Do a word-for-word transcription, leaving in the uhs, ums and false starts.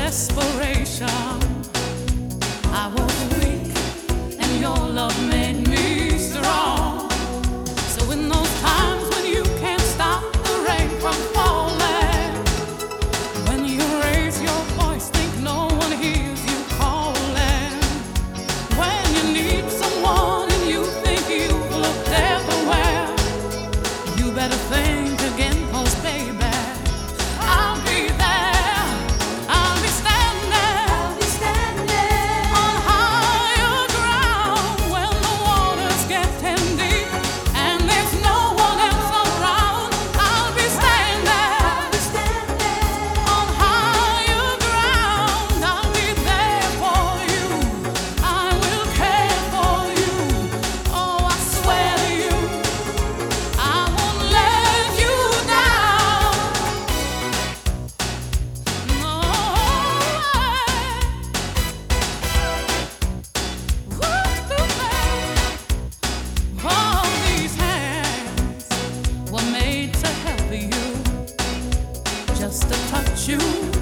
desperation. I was weak, and your love made me strong. So in those times when you can't stop the rain from falling, when you raise your voice, think no one hears you calling. When you need someone and you think you've looked everywhere, you better think again, 'cause baby, just to touch you.